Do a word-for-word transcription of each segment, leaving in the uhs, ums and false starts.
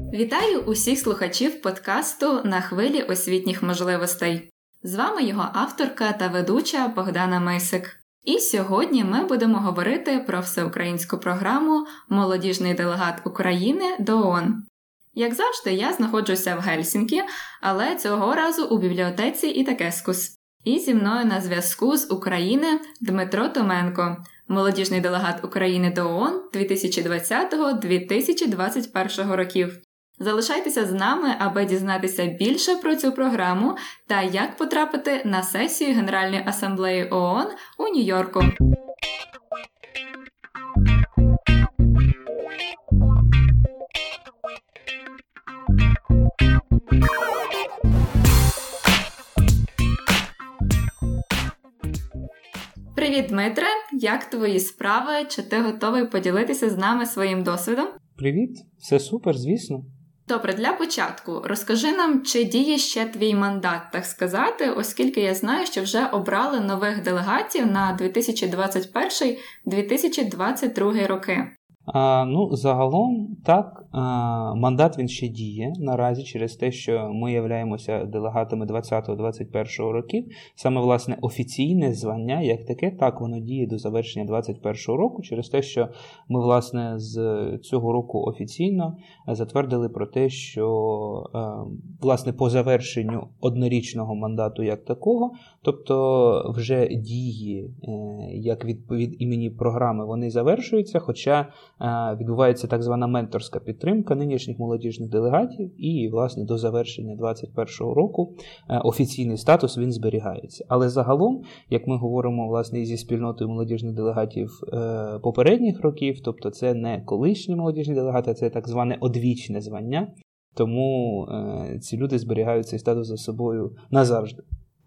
Вітаю усіх слухачів подкасту «На хвилі освітніх можливостей». З вами його авторка та ведуча Богдана Мисик. І сьогодні ми будемо говорити про всеукраїнську програму «Молодіжний делегат України до ООН». Як завжди, я знаходжуся в Гельсінкі, але цього разу у бібліотеці Ітакескус. І зі мною на зв'язку з України Дмитро Томенко, молодіжний делегат України до ООН дві тисячі двадцятого - дві тисячі двадцять першого років. Залишайтеся з нами, аби дізнатися більше про цю програму та як потрапити на сесію Генеральної асамблеї ООН у Нью-Йорку. Привіт, Дмитре! Як твої справи? Чи ти готовий поділитися з нами своїм досвідом? Привіт! Все супер, звісно. Добре, для початку розкажи нам, чи діє ще твій мандат, так сказати, оскільки я знаю, що вже обрали нових делегатів на дві тисячі двадцять перший - дві тисячі двадцять другий роки. А, ну, загалом, так, а, мандат він ще діє наразі через те, що ми являємося делегатами двадцятого - двадцять першого років. Саме, власне, офіційне звання, як таке, так, воно діє до завершення двадцять першого року, через те, що ми, власне, з цього року офіційно затвердили про те, що, власне, по завершенню однорічного мандату як такого, тобто вже дії, як від, від імені програми, вони завершуються, хоча відбувається так звана менторська підтримка нинішніх молодіжних делегатів і, власне, до завершення двадцять першого року офіційний статус він зберігається. Але загалом, як ми говоримо, власне, зі спільнотою молодіжних делегатів попередніх років, тобто це не колишні молодіжні делегати, це так зване одвічне звання, тому ці люди зберігають цей статус за собою назавжди.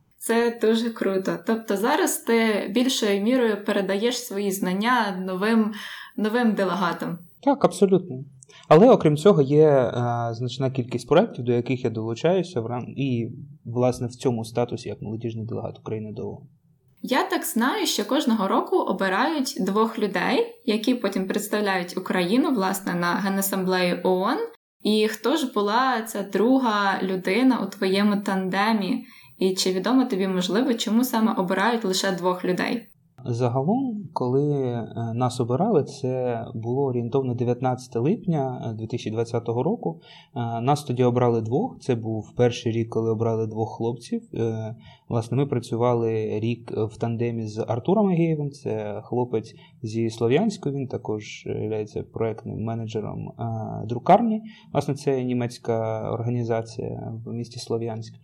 Це дуже круто. Тобто зараз ти більшою мірою передаєш свої знання новим, новим делегатам. Так, абсолютно. Але, окрім цього, є е, значна кількість проєктів, до яких я долучаюся, в рам... і, власне, в цьому статусі як молодіжний делегат України до ООН. Я так знаю, що кожного року обирають двох людей, які потім представляють Україну, власне, на Генасамблеї ООН. І хто ж була ця друга людина у твоєму тандемі? І чи відомо тобі, можливо, чому саме обирають лише двох людей? Загалом, коли нас обирали, це було орієнтовно дев'ятнадцятого липня дві тисячі двадцятого року. Нас тоді обрали двох. Це був перший рік, коли обрали двох хлопців. Власне, ми працювали рік в тандемі з Артуром Агеєвим. Це хлопець зі Слов'янську. Він також є проєктним менеджером друкарні. Власне, це німецька організація в місті Слов'янськ.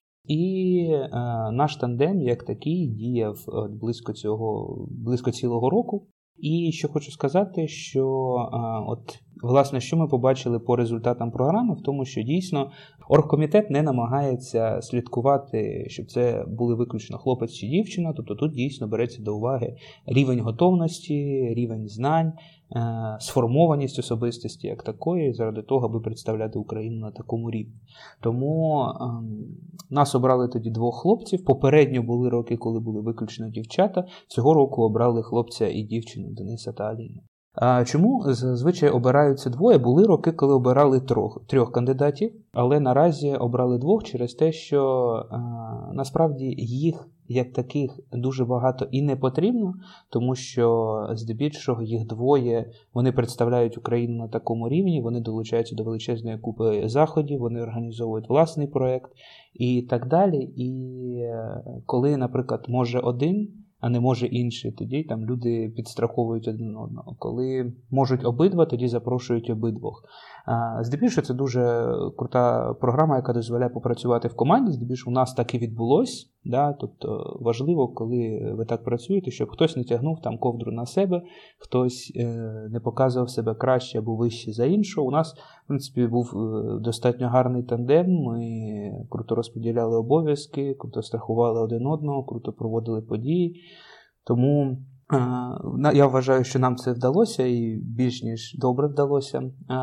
І е, наш тандем, як такий, діяв близько цього, близько цілого року. І що хочу сказати, що е, от, власне, що ми побачили по результатам програми, в тому, що дійсно оргкомітет не намагається слідкувати, щоб це були виключно хлопець чи дівчина, тобто тут дійсно береться до уваги рівень готовності, рівень знань, сформованість особистості як такої, заради того, аби представляти Україну на такому рівні. Тому е, нас обрали тоді двох хлопців. Попередньо були роки, коли були виключно дівчата. Цього року обрали хлопця і дівчину, Дениса та Аліну. А чому зазвичай обираються двоє? Були роки, коли обирали трьох, трьох кандидатів, але наразі обрали двох через те, що е, насправді їх як таких дуже багато і не потрібно, тому що здебільшого їх двоє, вони представляють Україну на такому рівні, вони долучаються до величезної купи заходів, вони організовують власний проєкт і так далі. І коли, наприклад, може один, а не може інший, тоді там люди підстраховують один одного. Коли можуть обидва, тоді запрошують обидвох. Здебільшого це дуже крута програма, яка дозволяє попрацювати в команді. Здебільшого у нас так і відбулось. Да? Тобто важливо, коли ви так працюєте, щоб хтось не тягнув там ковдру на себе, хтось е, не показував себе краще або вище за іншого. У нас, в принципі, був достатньо гарний тандем. Ми круто розподіляли обов'язки, круто страхували один одного, круто проводили події. Тому я вважаю, що нам це вдалося і більш ніж добре вдалося.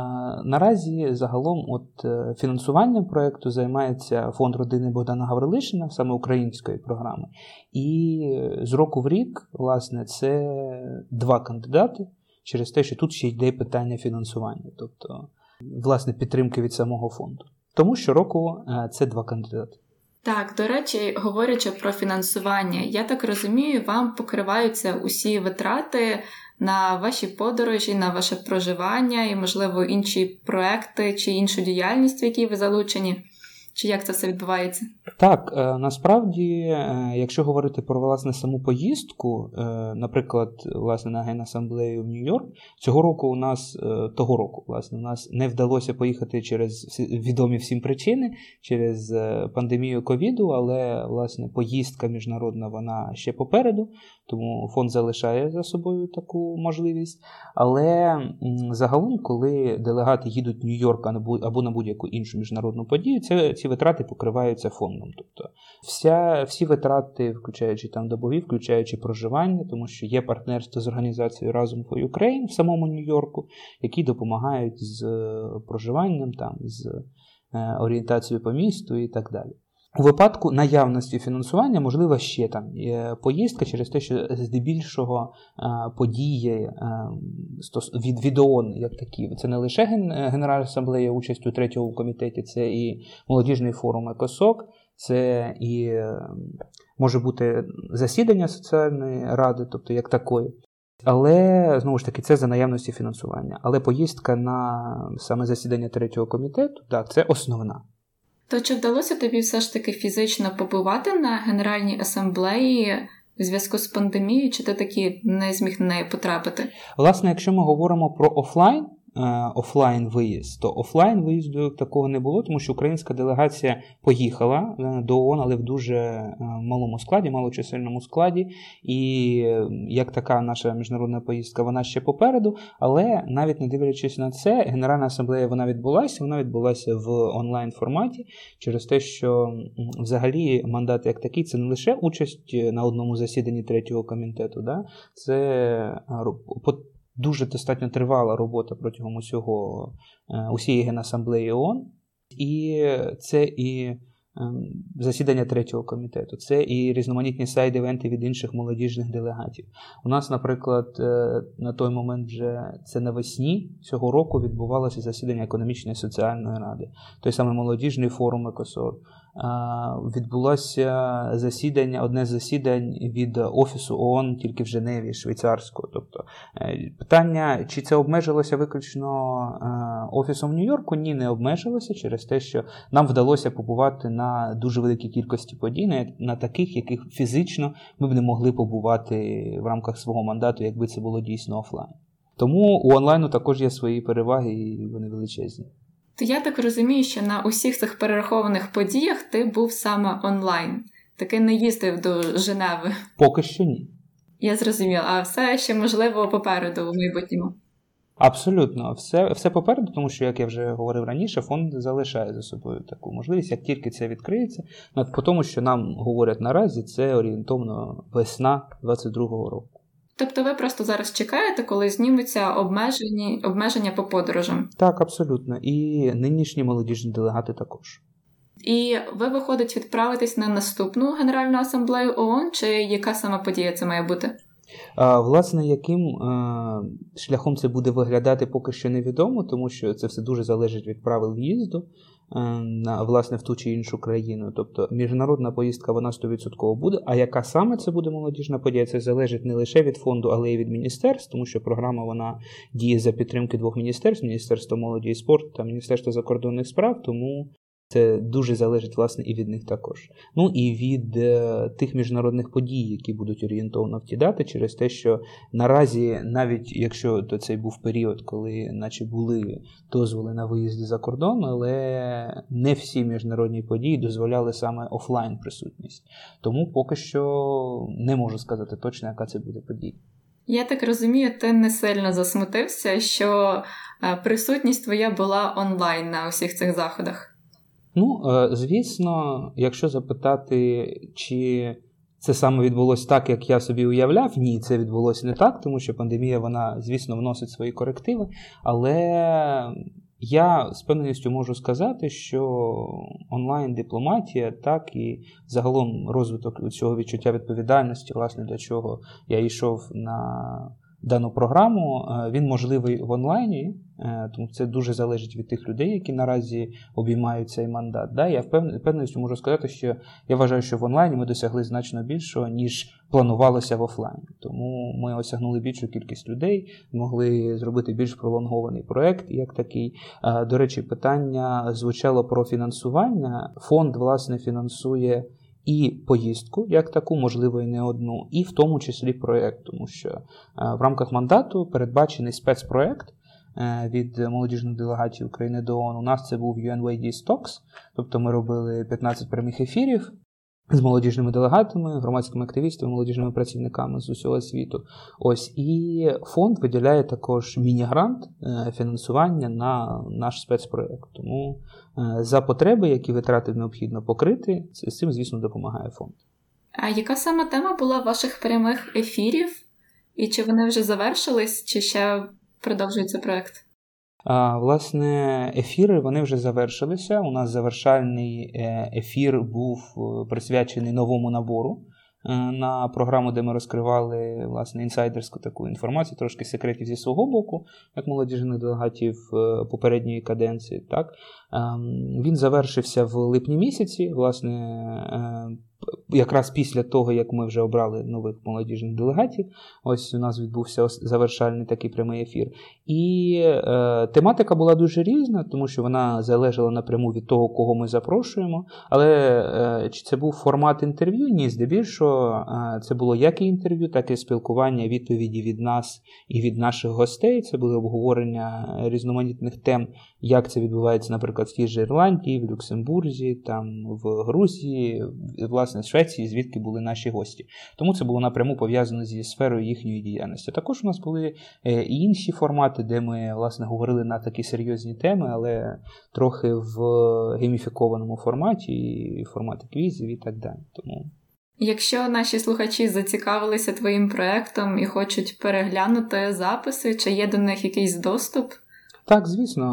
Наразі загалом от фінансуванням проєкту займається фонд родини Богдана Гаврилишина, саме української програми. І з року в рік, власне, це два кандидати, через те, що тут ще йде питання фінансування. Тобто власне, підтримки від самого фонду. Тому щороку це два кандидати. Так, до речі, говорячи про фінансування, я так розумію, вам покриваються усі витрати на ваші подорожі, на ваше проживання і, можливо, інші проекти чи іншу діяльність, в якій ви залучені? Чи як це все відбувається? Так, насправді, якщо говорити про, власне, саму поїздку, наприклад, власне, на Генасамблею в Нью-Йорк, цього року у нас, того року, власне, у нас не вдалося поїхати через відомі всім причини, через пандемію ковіду, але, власне, поїздка міжнародна, вона ще попереду, тому фонд залишає за собою таку можливість. Але загалом, коли делегати їдуть в Нью-Йорк або на будь-яку іншу міжнародну подію, це, ці витрати покриваються фондом. Тобто вся, всі витрати, включаючи там добові, включаючи проживання, тому що є партнерство з організацією Разом for Ukraine в самому Нью-Йорку, які допомагають з проживанням, там, з орієнтацією по місту і так далі. У випадку наявності фінансування, можливо, ще там поїздка через те, що здебільшого події від, від ООН, як такі, це не лише Генеральна асамблея участь у третьому комітеті, це і молодіжний форум ЕКОСОК, це і може бути засідання соціальної ради, тобто як такої. Але, знову ж таки, це за наявності фінансування. Але поїздка на саме засідання третього комітету, так, це основна. То чи вдалося тобі все ж таки фізично побувати на Генеральній асамблеї в зв'язку з пандемією, чи ти таки не зміг на неї потрапити? Власне, якщо ми говоримо про офлайн, офлайн виїзд, то офлайн виїзду такого не було, тому що українська делегація поїхала до ООН, але в дуже малому складі, малочисельному складі, і як така наша міжнародна поїздка, вона ще попереду, але навіть не дивлячись на це, Генеральна асамблея, вона відбулася, вона відбулася в онлайн форматі, через те, що взагалі мандат як такий, це не лише участь на одному засіданні третього комітету, да? Це дуже достатньо тривала робота протягом усього, усієї Генасамблеї ООН. І це і засідання третього комітету, це і різноманітні сайд-івенти від інших молодіжних делегатів. У нас, наприклад, на той момент вже це навесні цього року відбувалося засідання економічної і соціальної ради. Той самий молодіжний форум ЕКОСОК. Відбулося засідання, одне з засідань від Офісу ООН тільки в Женеві, швейцарського. Тобто питання, чи це обмежилося виключно Офісом в Нью-Йорку? Ні, не обмежилося через те, що нам вдалося побувати на дуже великій кількості подій, на таких, яких фізично ми б не могли побувати в рамках свого мандату, якби це було дійсно офлайн. Тому у онлайну також є свої переваги і вони величезні. То я так розумію, що на усіх цих перерахованих подіях ти був саме онлайн. Таки не їздив до Женеви. Поки що ні. Я зрозуміла. А все ще, можливо, попереду в майбутньому? Абсолютно. Все, все попереду, тому що, як я вже говорив раніше, фонд залишає за собою таку можливість, як тільки це відкриється. По тому, що нам говорять наразі, це орієнтовно весна двадцять другого року. Тобто ви просто зараз чекаєте, коли знімуться обмежені, обмеження по подорожам? Так, абсолютно. І нинішні молодіжні делегати також. І ви, виходить, відправитесь на наступну Генеральну асамблею ООН, чи яка саме подія це має бути? А, власне, яким а, шляхом це буде виглядати, поки що невідомо, тому що це все дуже залежить від правил в'їзду на, власне, в ту чи іншу країну. Тобто міжнародна поїздка, вона сто відсотків буде, а яка саме це буде молодіжна подія, це залежить не лише від фонду, але й від міністерств, тому що програма, вона діє за підтримки двох міністерств, Міністерства молоді і спорту та Міністерства закордонних справ, тому це дуже залежить, власне, і від них також. Ну і від е, тих міжнародних подій, які будуть орієнтовно в ті дати, через те, що наразі, навіть якщо то цей був період, коли наче були дозволи на виїзди за кордон, але не всі міжнародні події дозволяли саме офлайн присутність. Тому поки що не можу сказати точно, яка це буде подія. Я так розумію, ти не сильно засмутився, що присутність твоя була онлайн на усіх цих заходах? Ну, звісно, якщо запитати, чи це саме відбулося так, як я собі уявляв, ні, це відбулося не так, тому що пандемія, вона, звісно, вносить свої корективи, але я з певністю можу сказати, що онлайн-дипломатія, так і загалом розвиток цього відчуття відповідальності, власне, для чого я йшов на дану програму. Він можливий в онлайні, тому це дуже залежить від тих людей, які наразі обіймають цей мандат. Да? Я впевненості можу сказати, що я вважаю, що в онлайні ми досягли значно більшого, ніж планувалося в офлайні. Тому ми осягнули більшу кількість людей, могли зробити більш пролонгований проєкт як такий. До речі, питання звучало про фінансування. Фонд, власне, фінансує і поїздку, як таку, можливо, і не одну, і в тому числі проєкт, тому що в рамках мандату передбачений спецпроєкт від молодіжної делегації України до ООН. У нас це був ю ен вей ді Talks, тобто ми робили п'ятнадцять прямих ефірів з молодіжними делегатами, громадськими активістами, молодіжними працівниками з усього світу. Ось, і фонд виділяє також міні-грант фінансування на наш спецпроєкт. Тому за потреби, які витрати необхідно покрити, з цим, звісно, допомагає фонд. А яка саме тема була ваших прямих ефірів? І чи вони вже завершились, чи ще продовжується проєкт? А, власне, ефіри, вони вже завершилися. У нас завершальний ефір був присвячений новому набору на програму, де ми розкривали, власне, інсайдерську таку інформацію, трошки секретів зі свого боку, як молодіжних делегатів попередньої каденції. Так? Він завершився в липні місяці, власне, якраз після того, як ми вже обрали нових молодіжних делегатів. Ось у нас відбувся завершальний такий прямий ефір. І е, тематика була дуже різна, тому що вона залежала напряму від того, кого ми запрошуємо. Але е, чи це був формат інтерв'ю? Ні, здебільшого е, це було як і інтерв'ю, так і спілкування, відповіді від нас і від наших гостей. Це були обговорення різноманітних тем, як це відбувається, наприклад, в тій же Ірландії, в Люксембурзі, там, в Грузії, власне, в Швеції, звідки були наші гості. Тому це було напряму пов'язано зі сферою їхньої діяльності. Також у нас були і інші формати, де ми, власне, говорили на такі серйозні теми, але трохи в гейміфікованому форматі, і форматі квізів і так далі. Тому... Якщо наші слухачі зацікавилися твоїм проєктом і хочуть переглянути записи, чи є до них якийсь доступ? Так, звісно.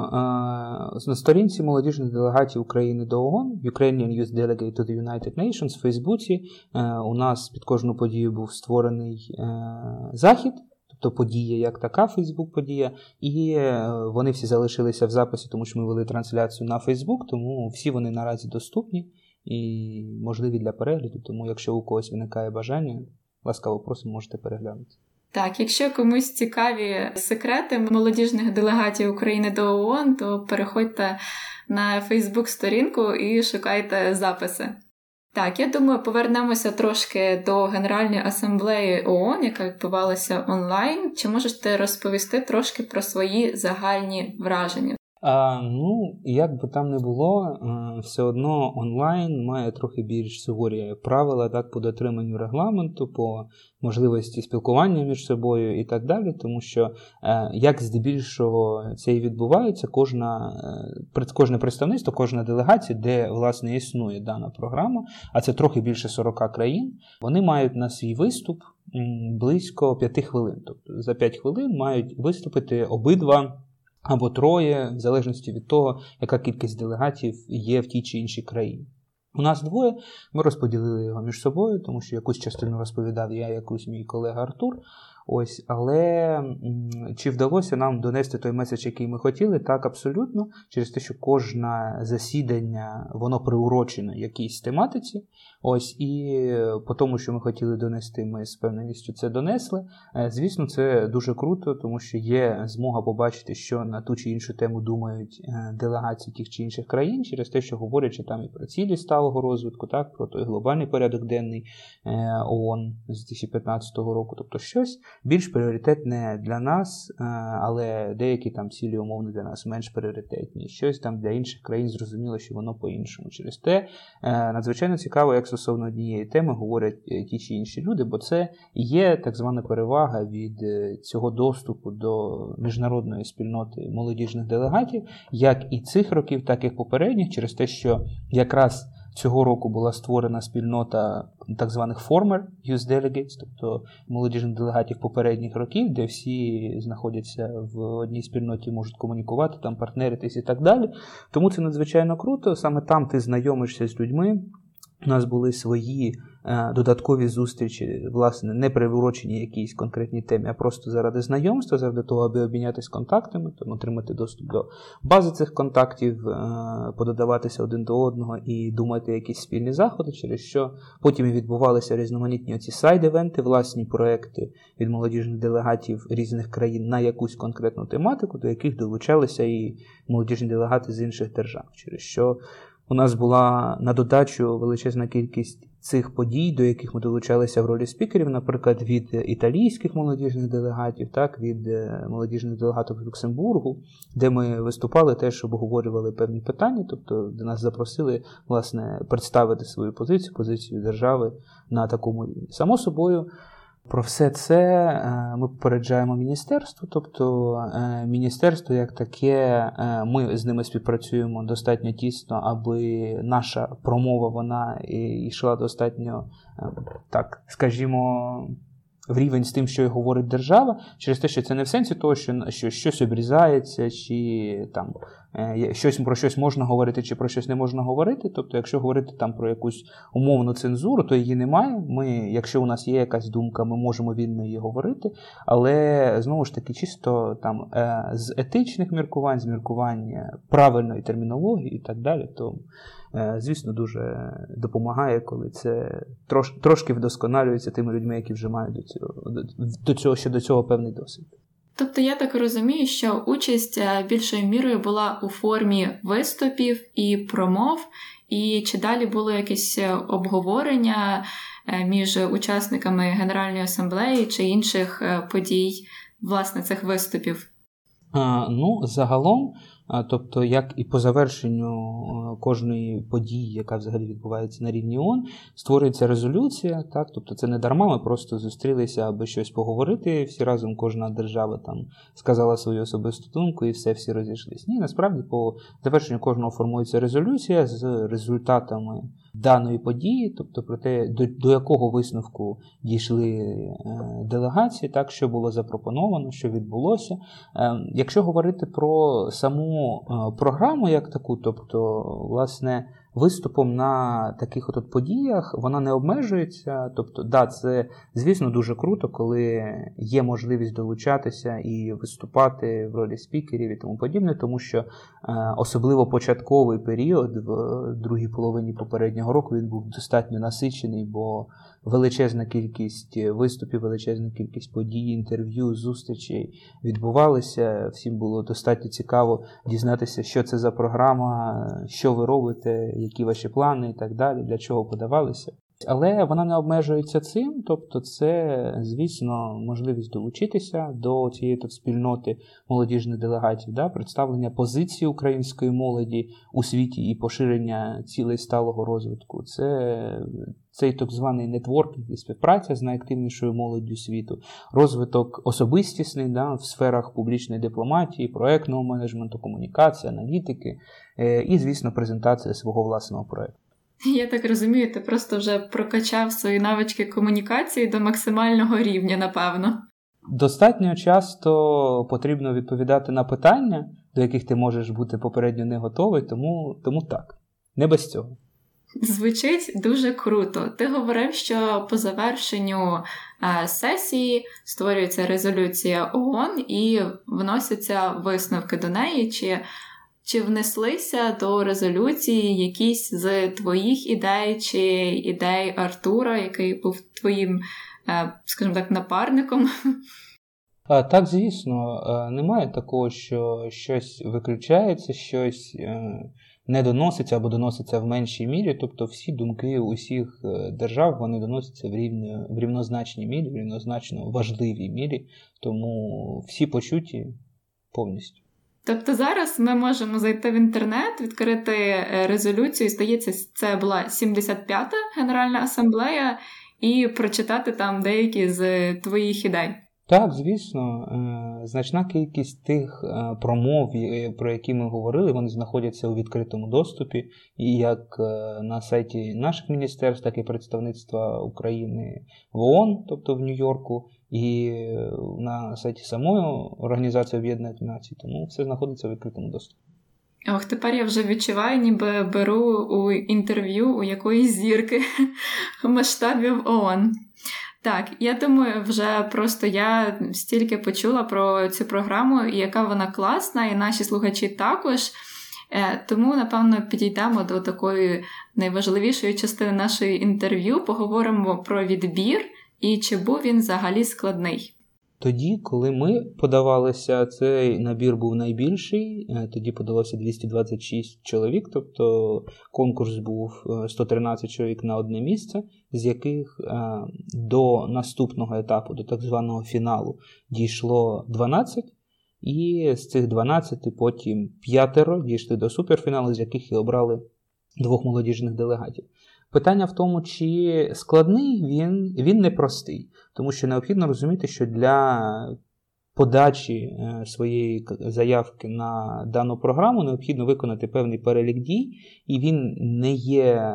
На сторінці молодіжних делегатів України до ООН, Ukrainian Youth Delegate to the United Nations, в Фейсбуці, у нас під кожну подію був створений захід, тобто подія як така, Фейсбук-подія, і вони всі залишилися в записі, тому що ми вели трансляцію на Фейсбук, тому всі вони наразі доступні і можливі для перегляду, тому якщо у когось виникає бажання, ласкаво просимо, можете переглянути. Так, якщо комусь цікаві секрети молодіжних делегатів України до ООН, то переходьте на Фейсбук-сторінку і шукайте записи. Так, я думаю, повернемося трошки до Генеральної асамблеї ООН, яка відбувалася онлайн. Чи можете розповісти трошки про свої загальні враження? А, ну, як би там не було, все одно онлайн має трохи більш суворі правила, так, по дотриманню регламенту, по можливості спілкування між собою і так далі, тому що, як здебільшого це і відбувається, кожна, кожне представництво, кожна делегація, де, власне, існує дана програма, а це трохи більше сорок країн, вони мають на свій виступ близько п'яти хвилин. Тобто за п'ять хвилин мають виступити обидва або троє, в залежності від того, яка кількість делегатів є в тій чи іншій країні. У нас двоє, ми розподілили його між собою, тому що якусь частину розповідав я, якусь мій колега Артур. Ось, але чи вдалося нам донести той меседж, який ми хотіли? Так, абсолютно. Через те, що кожне засідання, воно приурочено якійсь тематиці. Ось, і по тому, що ми хотіли донести, ми з певністю це донесли. Звісно, це дуже круто, тому що є змога побачити, що на ту чи іншу тему думають делегації тих чи інших країн, через те, що говорячи там і про цілі сталого розвитку, так, про той глобальний порядок денний ООН з дві тисячі п'ятнадцятого року, тобто щось більш пріоритетне для нас, але деякі там цілі умовно для нас менш пріоритетні. Щось там для інших країн зрозуміло, що воно по-іншому. Через те надзвичайно цікаво, як стосовно однієї теми говорять ті чи інші люди, бо це є так звана перевага від цього доступу до міжнародної спільноти молодіжних делегатів, як і цих років, так і попередніх, через те, що якраз цього року була створена спільнота так званих former youth delegates, тобто молодіжних делегатів попередніх років, де всі знаходяться в одній спільноті, можуть комунікувати, там партнеритись і так далі. Тому це надзвичайно круто. Саме там ти знайомишся з людьми, У нас були свої е, додаткові зустрічі, власне, не приурочені якійсь конкретній темі, а просто заради знайомства, заради того, аби обмінятися контактами, там, отримати доступ до бази цих контактів, е, пододаватися один до одного і думати якісь спільні заходи, через що потім і відбувалися різноманітні оці сайд-івенти, власні проекти від молодіжних делегатів різних країн на якусь конкретну тематику, до яких долучалися і молодіжні делегати з інших держав, через що у нас була на додачу величезна кількість цих подій, до яких ми долучалися в ролі спікерів, наприклад, від італійських молодіжних делегатів, так, від молодіжних делегатів Люксембургу, де ми виступали, теж обговорювали певні питання, тобто де нас запросили, власне, представити свою позицію, позицію держави на такому рівні. Само собою, про все це ми попереджаємо міністерство, тобто міністерство як таке, ми з ними співпрацюємо достатньо тісно, аби наша промова, вона йшла достатньо, так, скажімо, в рівень з тим, що й говорить держава, через те, що це не в сенсі того, що, що щось обрізається, чи там щось, про щось можна говорити, чи про щось не можна говорити. Тобто, якщо говорити там про якусь умовну цензуру, то її немає. Ми, якщо у нас є якась думка, ми можемо вільно її говорити, але, знову ж таки, чисто там з етичних міркувань, з міркувань правильної термінології і так далі, то, звісно, дуже допомагає, коли це трош, трошки вдосконалюється тими людьми, які вже мають до цього, до цього, ще до цього певний досвід. Тобто я так розумію, що участь більшою мірою була у формі виступів і промов, і чи далі було якесь обговорення між учасниками Генеральної асамблеї чи інших подій, власне, цих виступів? А, ну, загалом, тобто, як і по завершенню кожної події, яка взагалі відбувається на рівні ООН, створюється резолюція, так, тобто це не дарма, ми просто зустрілися, аби щось поговорити, всі разом, кожна держава там сказала свою особисту думку і все, всі розійшлись. Ні, насправді, по завершенню кожного формується резолюція з результатами даної події, тобто про те, до, до якого висновку дійшли е, делегації, так, що було запропоновано, що відбулося. Е, якщо говорити про саму е, програму як таку, тобто, власне, виступом на таких от подіях вона не обмежується. Тобто, да, це, звісно, дуже круто, коли є можливість долучатися і виступати в ролі спікерів і тому подібне, тому що е, особливо початковий період в другій половині попереднього року він був достатньо насичений, бо величезна кількість виступів, величезна кількість подій, інтерв'ю, зустрічей відбувалися. Всім було достатньо цікаво дізнатися, що це за програма, що ви робите, які ваші плани і так далі, для чого подавалися. Але вона не обмежується цим, тобто це, звісно, можливість долучитися до цієї тут спільноти молодіжних делегатів, да, представлення позиції української молоді у світі і поширення цілей сталого розвитку. Це цей так званий нетворкінг і співпраця з найактивнішою молоддю світу, розвиток особистісний, да, в сферах публічної дипломатії, проектного менеджменту, комунікації, аналітики і, звісно, презентація свого власного проекту. Я так розумію, ти просто вже прокачав свої навички комунікації до максимального рівня, напевно. Достатньо часто потрібно відповідати на питання, до яких ти можеш бути попередньо не готовий, тому, тому так, не без цього. Звучить дуже круто. Ти говорив, що по завершенню е, сесії створюється резолюція ООН і вносяться висновки до неї, чи... Чи внеслися до резолюції якісь з твоїх ідей чи ідей Артура, який був твоїм, скажімо так, напарником? Так, звісно. Немає такого, що щось виключається, щось не доноситься або доноситься в меншій мірі. Тобто всі думки усіх держав, вони доносяться в, рівно, в рівнозначній мірі, в рівнозначно важливій мірі. Тому всі почуті повністю. Тобто зараз ми можемо зайти в інтернет, відкрити резолюцію, здається, це була сімдесят п'ята Генеральна асамблея, і прочитати там деякі з твоїх ідей. Так, звісно. Значна кількість тих промов, про які ми говорили, вони знаходяться у відкритому доступі, і як на сайті наших міністерств, так і представництва України в ООН, тобто в Нью-Йорку, і на сайті самої Організації Об'єднаних Націй, тому все знаходиться у відкритому доступі. Ох, тепер я вже відчуваю, ніби беру у інтерв'ю у якоїсь зірки масштабів ООН. Так, я думаю, вже просто я стільки почула про цю програму, і яка вона класна, і наші слухачі також. Тому, напевно, підійдемо до такої найважливішої частини нашої інтерв'ю, поговоримо про відбір і чи був він взагалі складний. Тоді, коли ми подавалися, цей набір був найбільший, тоді подалося двісті двадцять шість чоловік, тобто конкурс був сто тринадцять чоловік на одне місце, з яких до наступного етапу, до так званого фіналу, дійшло дванадцять, і з цих дванадцяти потім п'ятеро дійшли до суперфіналу, з яких і обрали двох молодіжних делегатів. Питання в тому, чи складний він, він непростий, тому що необхідно розуміти, що для подачі своєї заявки на дану програму необхідно виконати певний перелік дій, і він не є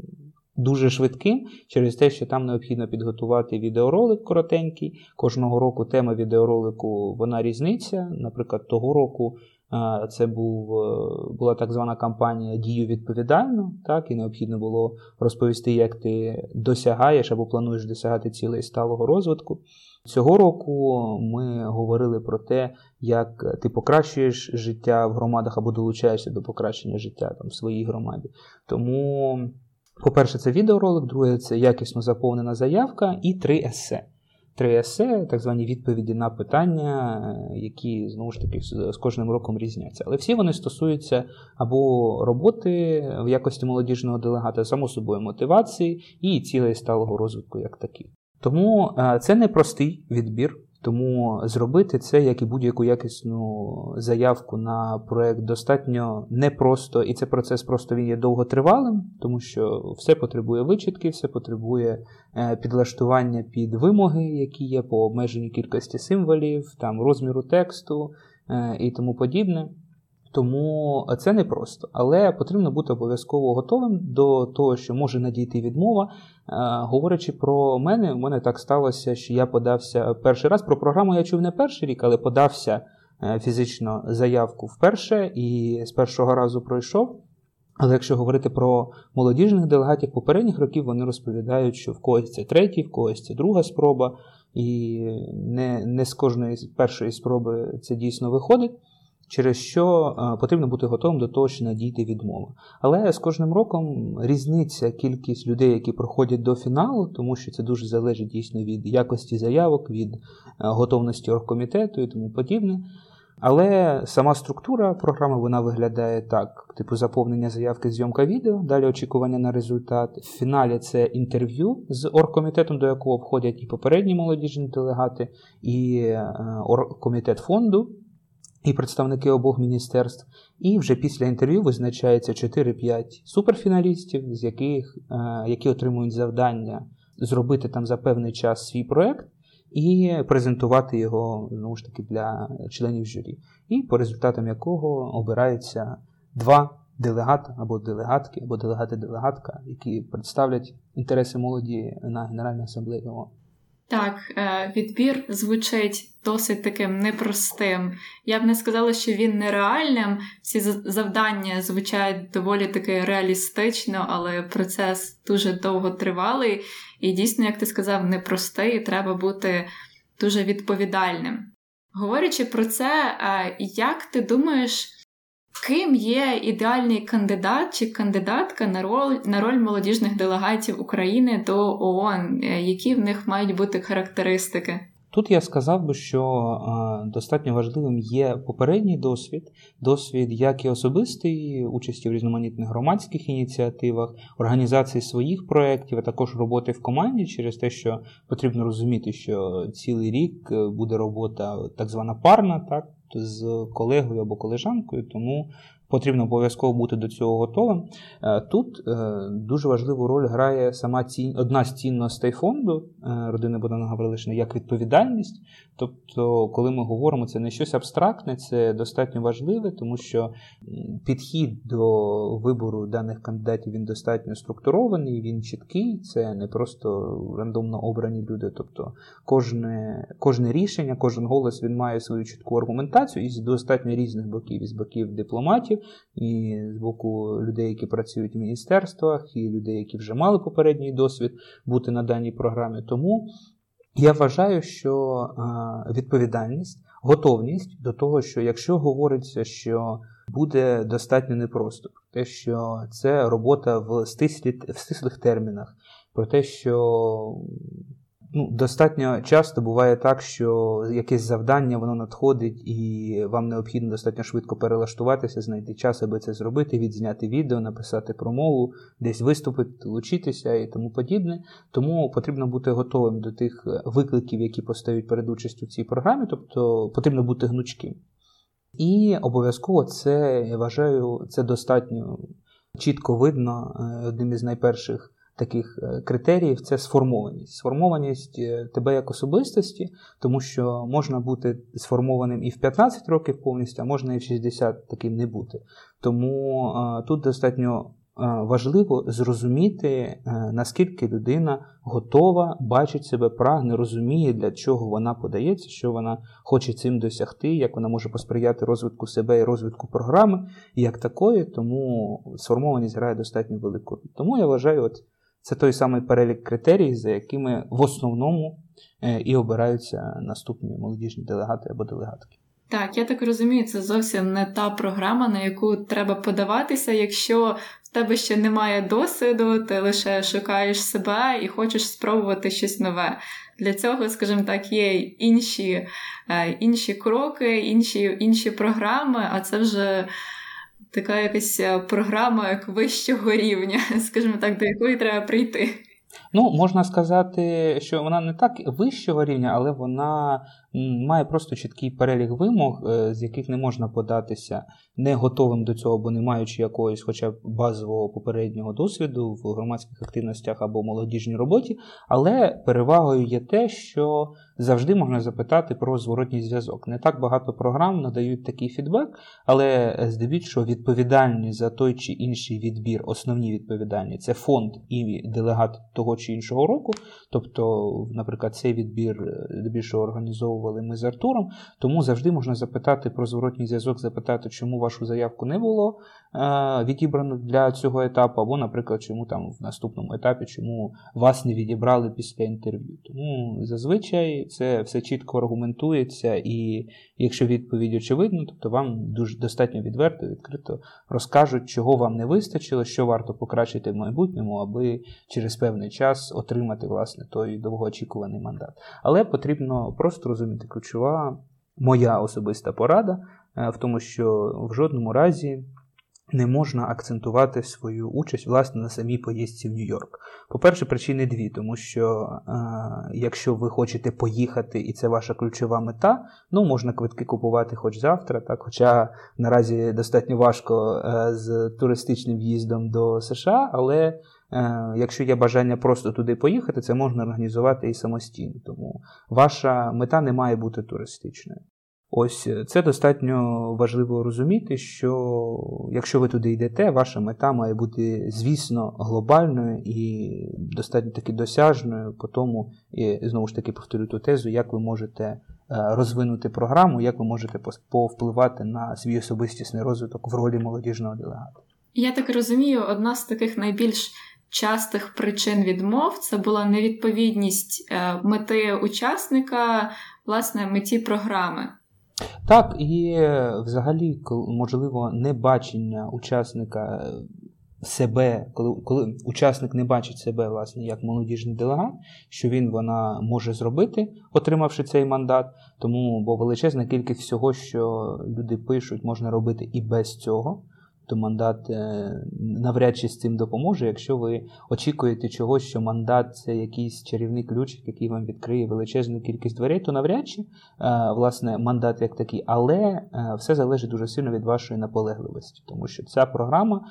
дуже швидким через те, що там необхідно підготувати відеоролик коротенький. Кожного року тема відеоролику, вона різниця. Наприклад, того року це був, була так звана кампанія «Дію відповідально», так, і необхідно було розповісти, як ти досягаєш або плануєш досягати цілей сталого розвитку. Цього року ми говорили про те, як ти покращуєш життя в громадах або долучаєшся до покращення життя там, в своїй громаді. Тому, по-перше, це відеоролик, друге – це якісно заповнена заявка і три есе. Три есе, так звані відповіді на питання, які, знову ж таки, з кожним роком різняться. Але всі вони стосуються або роботи в якості молодіжного делегата, само собою мотивації і цілей сталого розвитку як такі. Тому це не простий відбір, тому зробити це, як і будь-яку якісну заявку на проєкт, достатньо непросто, і цей процес просто він є довготривалим, тому що все потребує вичитки, все потребує підлаштування під вимоги, які є по обмеженню кількості символів, там, розміру тексту і тому подібне. Тому це не просто, але потрібно бути обов'язково готовим до того, що може надійти відмова. Е, говорячи про мене, у мене так сталося, що я подався перший раз. Про програму я чув не перший рік, але подався е, фізично заявку вперше і з першого разу пройшов. Але якщо говорити про молодіжних делегатів попередніх років, вони розповідають, що в когось це третій, в когось це друга спроба, і не, не з кожної першої спроби це дійсно виходить. Через що потрібно бути готовим до того, що надійде відмова. Але з кожним роком різниця кількість людей, які проходять до фіналу, тому що це дуже залежить дійсно від якості заявок, від готовності оргкомітету і тому подібне. Але сама структура програми, вона виглядає так, типу заповнення заявки, зйомка відео, далі очікування на результат. В фіналі це інтерв'ю з оргкомітетом, до якого входять і попередні молодіжні делегати, і оргкомітет фонду, і представники обох міністерств. І вже після інтерв'ю визначається чотири-п'ять суперфіналістів, з яких, які отримують завдання зробити там за певний час свій проєкт і презентувати його, знову ж таки, для членів журі. І по результатам якого обираються два делегата або делегатки, або делегати-делегатка, які представлять інтереси молоді на Генеральній асамблеї ООН. Так, відбір звучить досить таким непростим. Я б не сказала, що він нереальним. Ці завдання звучать доволі таки реалістично, але процес дуже довготривалий. І дійсно, як ти сказав, непростий, і треба бути дуже відповідальним. Говорячи про це, як ти думаєш, ким є ідеальний кандидат чи кандидатка на роль, на роль молодіжних делегатів України до ООН? Які в них мають бути характеристики? Тут я сказав би, що е, достатньо важливим є попередній досвід, досвід як і особистої участі в різноманітних громадських ініціативах, організації своїх проєктів, а також роботи в команді, через те, що потрібно розуміти, що цілий рік буде робота так звана парна, так, з колегою або колежанкою, тому потрібно обов'язково бути до цього готовим. Тут дуже важливу роль грає сама ці... одна з цінностей фонду родини Богдана Гаврилишина як відповідальність. Тобто, коли ми говоримо, це не щось абстрактне, це достатньо важливе, тому що підхід до вибору даних кандидатів, він достатньо структурований, він чіткий, це не просто рандомно обрані люди. Тобто, кожне, кожне рішення, кожен голос, він має свою чітку аргументацію із достатньо різних боків, із боків дипломатів, депутатів, і з боку людей, які працюють в міністерствах, і людей, які вже мали попередній досвід бути на даній програмі. Тому я вважаю, що відповідальність, готовність до того, що якщо говориться, що буде достатньо непросто, те, що це робота в, стислі, в стислих термінах, про те, що ну, достатньо часто буває так, що якесь завдання, воно надходить і вам необхідно достатньо швидко перелаштуватися, знайти час, аби це зробити, відзняти відео, написати промову, десь виступити, долучитися і тому подібне. Тому потрібно бути готовим до тих викликів, які постають перед участю в цій програмі, тобто потрібно бути гнучким. І обов'язково це, я вважаю, це достатньо чітко видно. Одним із найперших таких критеріїв – це сформованість. Сформованість тебе як особистості, тому що можна бути сформованим і в п'ятнадцять років повністю, а можна і в шістдесят таким не бути. Тому а, тут достатньо важливо зрозуміти, наскільки людина готова, бачить себе, прагне, розуміє, для чого вона подається, що вона хоче цим досягти, як вона може посприяти розвитку себе і розвитку програми, і як такої, тому сформованість грає достатньо велику роль. Тому я вважаю, от це той самий перелік критерій, за якими в основному і обираються наступні молодіжні делегати або делегатки. Так, я так розумію, це зовсім не та програма, на яку треба подаватися, якщо в тебе ще немає досвіду, ти лише шукаєш себе і хочеш спробувати щось нове. Для цього, скажімо так, є інші, інші кроки, інші, інші програми, а це вже така якась програма як вищого рівня, скажімо так, до якої треба прийти. Ну, можна сказати, що вона не так вищого рівня, але вона має просто чіткий перелік вимог, з яких не можна податися не готовим до цього, або не маючи якогось хоча б базового попереднього досвіду в громадських активностях або молодіжній роботі. Але перевагою є те, що завжди можна запитати про зворотній зв'язок. Не так багато програм надають такий фідбек, але здебільшого відповідальні за той чи інший відбір, основні відповідальні, це фонд і делегат того чи іншого року. Тобто, наприклад, цей відбір здебільшого організовували ми з Артуром, тому завжди можна запитати про зворотній зв'язок, запитати, чому вашу заявку не було е, відібрано для цього етапу, або, наприклад, чому там в наступному етапі, чому вас не відібрали після інтерв'ю. Тому зазвичай це все чітко аргументується, і якщо відповідь очевидна, тобто вам дуже достатньо відверто, відкрито розкажуть, чого вам не вистачило, що варто покращити в майбутньому, аби через певний час отримати, власне, той довгоочікуваний мандат. Але потрібно просто розуміти, ключова моя особиста порада в тому, що в жодному разі не можна акцентувати свою участь, власне, на самій поїздці в Нью-Йорк. По-перше, причини дві, тому що е, якщо ви хочете поїхати і це ваша ключова мета, ну, можна квитки купувати хоч завтра, так, хоча наразі достатньо важко е, з туристичним в'їздом до США, але е, якщо є бажання просто туди поїхати, це можна організувати і самостійно, тому ваша мета не має бути туристичною. Ось це достатньо важливо розуміти, що якщо ви туди йдете, ваша мета має бути, звісно, глобальною і достатньо таки досяжною по тому, і знову ж таки повторю ту тезу, як ви можете розвинути програму, як ви можете повпливати на свій особистісний розвиток в ролі молодіжного делегата. Я так розумію, одна з таких найбільш частих причин відмов – це була невідповідність мети учасника, власне, меті програми. Так, і взагалі, можливо, небачення учасника себе, коли, коли учасник не бачить себе, власне, як молодіжний делегат, що він, вона може зробити, отримавши цей мандат, тому, бо величезна кількість всього, що люди пишуть, можна робити і без цього. То мандат навряд чи з цим допоможе, якщо ви очікуєте чогось, що мандат – це якийсь чарівний ключик, який вам відкриє величезну кількість дверей, то навряд чи, власне, мандат як такий. Але все залежить дуже сильно від вашої наполегливості, тому що ця програма,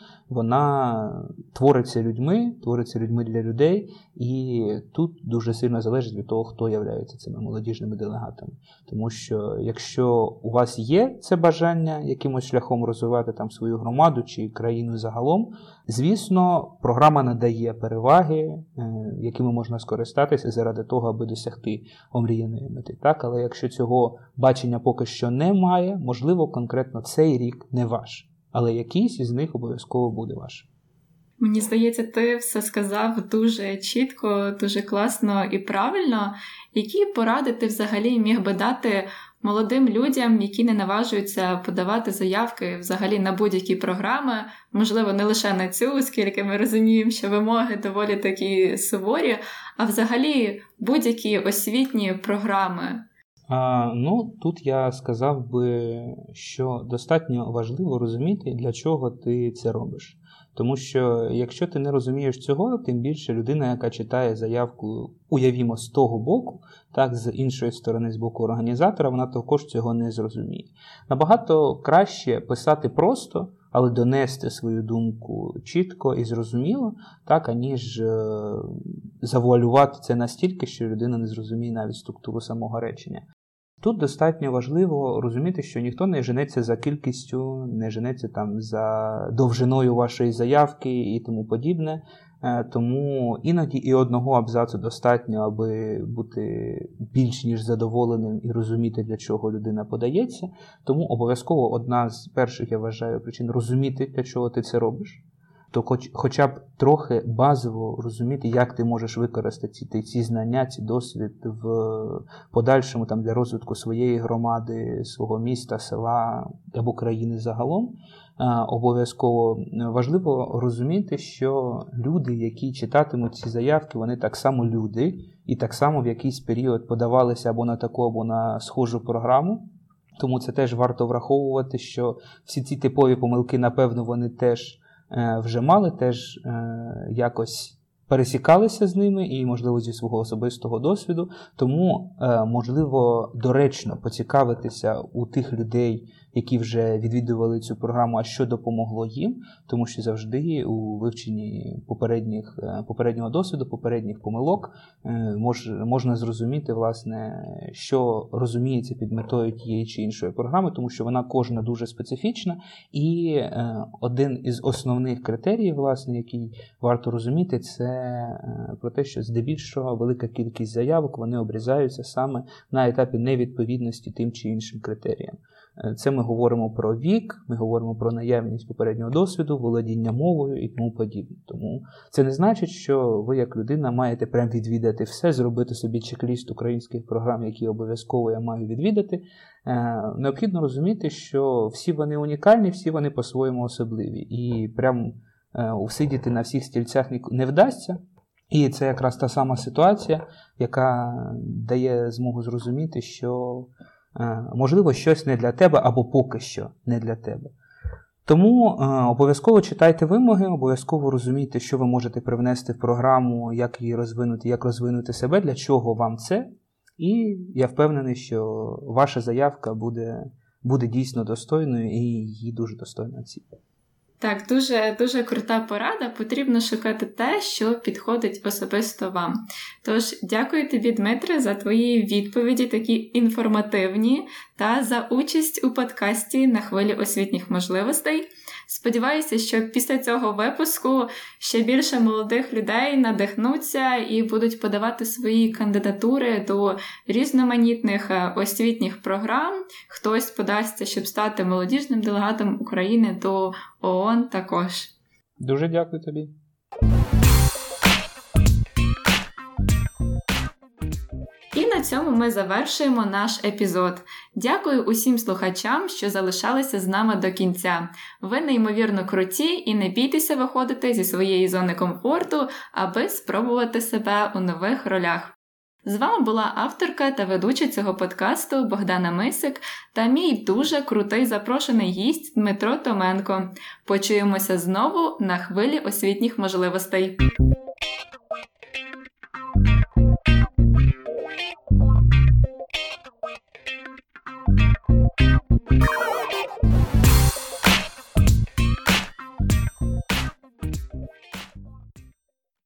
вона твориться людьми, твориться людьми для людей, і тут дуже сильно залежить від того, хто є цими молодіжними делегатами. Тому що якщо у вас є це бажання якимось шляхом розвивати там свою громаду, чи країну загалом, звісно, програма надає переваги, якими можна скористатися заради того, аби досягти омріяної мети. Так? Але якщо цього бачення поки що немає, можливо, конкретно цей рік не ваш. але якийсь із них обов'язково буде ваш. Мені здається, ти все сказав дуже чітко, дуже класно і правильно. Які поради ти взагалі міг би дати молодим людям, які не наважуються подавати заявки взагалі на будь-які програми, можливо, не лише на цю, оскільки ми розуміємо, що вимоги доволі такі суворі, а взагалі будь-які освітні програми? А, ну, тут я сказав би, що достатньо важливо розуміти, для чого ти це робиш. Тому що якщо ти не розумієш цього, тим більше людина, яка читає заявку, уявімо, з того боку, так, з іншої сторони, з боку організатора, вона також цього не зрозуміє. Набагато краще писати просто, але донести свою думку чітко і зрозуміло, так, аніж е- завуалювати це настільки, що людина не зрозуміє навіть структуру самого речення. Тут достатньо важливо розуміти, що ніхто не женеться за кількістю, не женеться там за довжиною вашої заявки і тому подібне. Тому іноді і одного абзацу достатньо, аби бути більш ніж задоволеним і розуміти, для чого людина подається. Тому обов'язково одна з перших, я вважаю, причин розуміти, для чого ти це робиш. То хоч, хоча б трохи базово розуміти, як ти можеш використати ці, ці знання, ці досвід в подальшому там, для розвитку своєї громади, свого міста, села або країни загалом. А, обов'язково важливо розуміти, що люди, які читатимуть ці заявки, вони так само люди і так само в якийсь період подавалися або на таку, або на схожу програму. Тому це теж варто враховувати, що всі ці типові помилки, напевно, вони теж вже мали, теж е, якось пересікалися з ними і, можливо, зі свого особистого досвіду. Тому, е, можливо, доречно поцікавитися у тих людей, які вже відвідували цю програму, а що допомогло їм, тому що завжди у вивченні попередніх, попереднього досвіду, попередніх помилок мож, можна зрозуміти, власне, що розуміється під метою тієї чи іншої програми, тому що вона кожна дуже специфічна, і один із основних критеріїв, власне, який варто розуміти, це про те, що здебільшого велика кількість заявок, вони обрізаються саме на етапі невідповідності тим чи іншим критеріям. Це ми говоримо про вік, ми говоримо про наявність попереднього досвіду, володіння мовою і тому подібне. Тому це не значить, що ви як людина маєте прям відвідати все, зробити собі чек-ліст українських програм, які обов'язково я маю відвідати. Необхідно розуміти, що всі вони унікальні, всі вони по-своєму особливі. І прям усидіти на всіх стільцях не вдасться. І це якраз та сама ситуація, яка дає змогу зрозуміти, що можливо, щось не для тебе, або поки що не для тебе. Тому е, обов'язково читайте вимоги, обов'язково розумійте, що ви можете привнести в програму, як її розвинути, як розвинути себе, для чого вам це. І я впевнений, що ваша заявка буде, буде дійсно достойною і її дуже достойно оцінити. Так, дуже, дуже крута порада. Потрібно шукати те, що підходить особисто вам. Тож, дякую тобі, Дмитре, за твої відповіді, такі інформативні, та за участь у подкасті «На хвилі освітніх можливостей». Сподіваюся, що після цього випуску ще більше молодих людей надихнуться і будуть подавати свої кандидатури до різноманітних освітніх програм. Хтось подасться, щоб стати молодіжним делегатом України до ООН також. Дуже дякую тобі. І на цьому ми завершуємо наш епізод. Дякую усім слухачам, що залишалися з нами до кінця. Ви неймовірно круті і не бійтеся виходити зі своєї зони комфорту, аби спробувати себе у нових ролях. З вами була авторка та ведуча цього подкасту Богдана Мисик та мій дуже крутий запрошений гість Дмитро Томенко. Почуємося знову на хвилі освітніх можливостей.